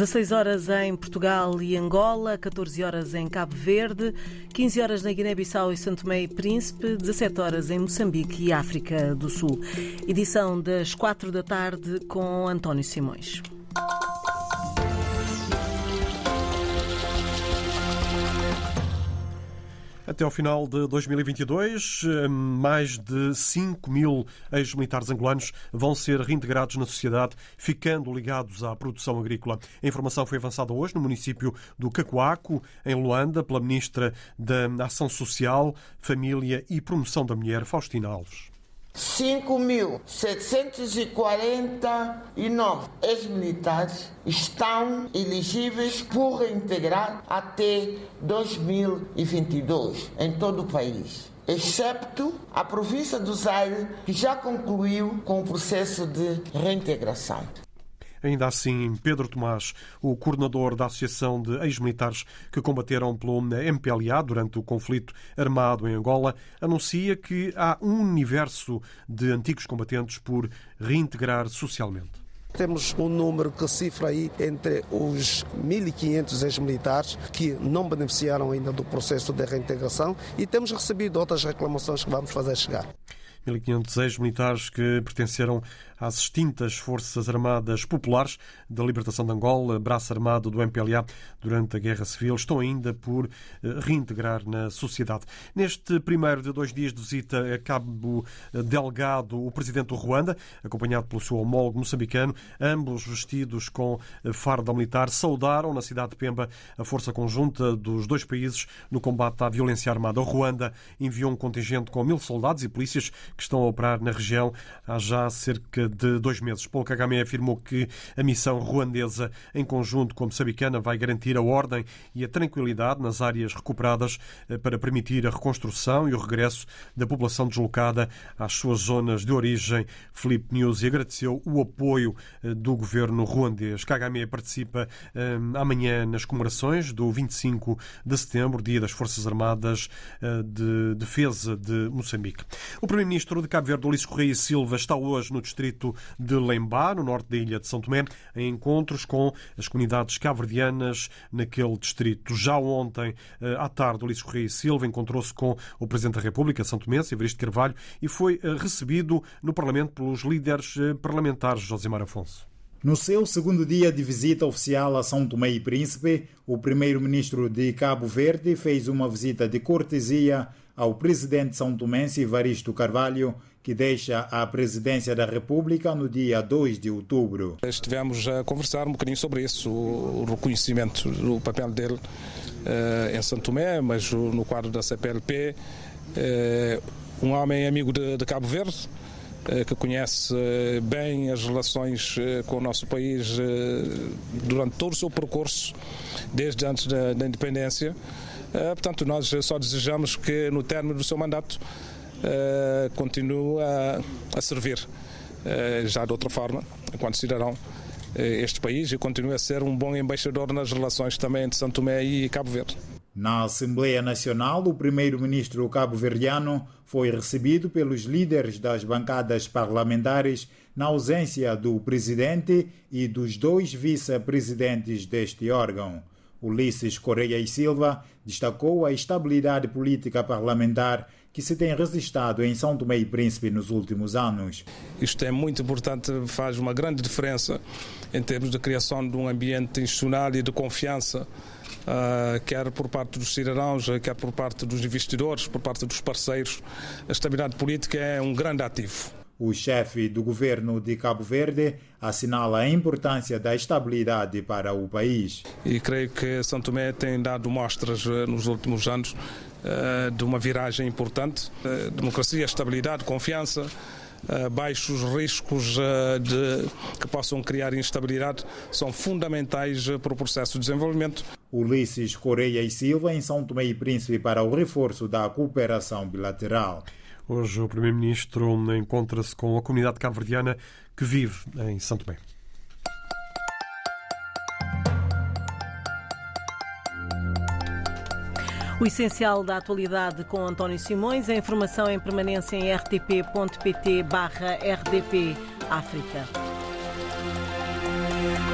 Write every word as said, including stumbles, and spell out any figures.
dezasseis horas em Portugal e Angola, catorze horas em Cabo Verde, quinze horas na Guiné-Bissau e São Tomé e Príncipe, dezassete horas em Moçambique e África do Sul. Edição das quatro da tarde com António Simões. Até ao final de dois mil e vinte e dois, mais de cinco mil ex-militares angolanos vão ser reintegrados na sociedade, ficando ligados à produção agrícola. A informação foi avançada hoje no município do Cacoaco, em Luanda, pela Ministra da Ação Social, Família e Promoção da Mulher, Faustina Alves. cinco mil setecentos e quarenta e nove ex-militares estão elegíveis por reintegrar até dois mil e vinte e dois em todo o país, excepto a província do Zaire, que já concluiu com o processo de reintegração. Ainda assim, Pedro Tomás, o coordenador da Associação de Ex-Militares que combateram pelo M P L A durante o conflito armado em Angola, anuncia que há um universo de antigos combatentes por reintegrar socialmente. Temos um número que cifra aí entre os mil e quinhentos ex-militares que não beneficiaram ainda do processo de reintegração e temos recebido outras reclamações que vamos fazer chegar. mil e quinhentos ex-militares que pertenceram às extintas Forças Armadas Populares da Libertação de Angola, braço armado do M P L A durante a Guerra Civil, estão ainda por reintegrar na sociedade. Neste primeiro de dois dias de visita a Cabo Delgado, o presidente do Ruanda, acompanhado pelo seu homólogo moçambicano, ambos vestidos com farda militar, saudaram na cidade de Pemba a força conjunta dos dois países no combate à violência armada. O Ruanda enviou um contingente com mil soldados e polícias que estão a operar na região há já cerca de dois meses. Paul Kagame afirmou que a missão ruandesa, em conjunto com a moçambicana, vai garantir a ordem e a tranquilidade nas áreas recuperadas para permitir a reconstrução e o regresso da população deslocada às suas zonas de origem. Filipe Nyusi agradeceu o apoio do governo ruandês. Kagame participa um, amanhã nas comemorações do vinte e cinco de setembro, Dia das Forças Armadas uh, de Defesa de Moçambique. O primeiro-ministro de Cabo Verde, Ulisses Correia e Silva, está hoje no distrito de Lembá, no norte da ilha de São Tomé, em encontros com as comunidades cabo-verdianas naquele distrito. Já ontem, à tarde, Ulisses Correia e Silva encontrou-se com o Presidente da República, São Tomense, Evaristo Carvalho, e foi recebido no Parlamento pelos líderes parlamentares. Josimar Afonso. No seu segundo dia de visita oficial a São Tomé e Príncipe, o primeiro-ministro de Cabo Verde fez uma visita de cortesia ao presidente são tomense Evaristo Carvalho, que deixa a presidência da República no dia dois de outubro. Estivemos a conversar um bocadinho sobre isso, o reconhecimento do papel dele uh, em São Tomé, mas no quadro da C P L P, uh, um homem amigo de, de Cabo Verde, uh, que conhece uh, bem as relações uh, com o nosso país uh, durante todo o seu percurso, desde antes da, da independência. Uh, portanto, nós só desejamos que no término do seu mandato uh, continue a, a servir uh, já de outra forma, enquanto cidadão, uh, este país e continue a ser um bom embaixador nas relações também entre São Tomé e Cabo Verde. Na Assembleia Nacional, o primeiro-ministro cabo-verdiano foi recebido pelos líderes das bancadas parlamentares na ausência do presidente e dos dois vice-presidentes deste órgão. Ulisses Correia e Silva destacou a estabilidade política parlamentar que se tem registrado em São Tomé e Príncipe nos últimos anos. Isto é muito importante, faz uma grande diferença em termos de criação de um ambiente institucional e de confiança, Uh, quer por parte dos cidadãos, quer por parte dos investidores, por parte dos parceiros. A estabilidade política é um grande ativo. O chefe do governo de Cabo Verde assinala a importância da estabilidade para o país. E creio que São Tomé tem dado mostras nos últimos anos uh, de uma viragem importante. Uh, democracia, estabilidade, confiança, uh, baixos riscos uh, de, que possam criar instabilidade são fundamentais uh, para o processo de desenvolvimento. Ulisses Correia e Silva em São Tomé e Príncipe para o reforço da cooperação bilateral. Hoje o primeiro-ministro encontra-se com a comunidade cabo-verdiana que vive em São Tomé. O essencial da atualidade com António Simões, a informação em permanência em r t p ponto p t barra r d p África.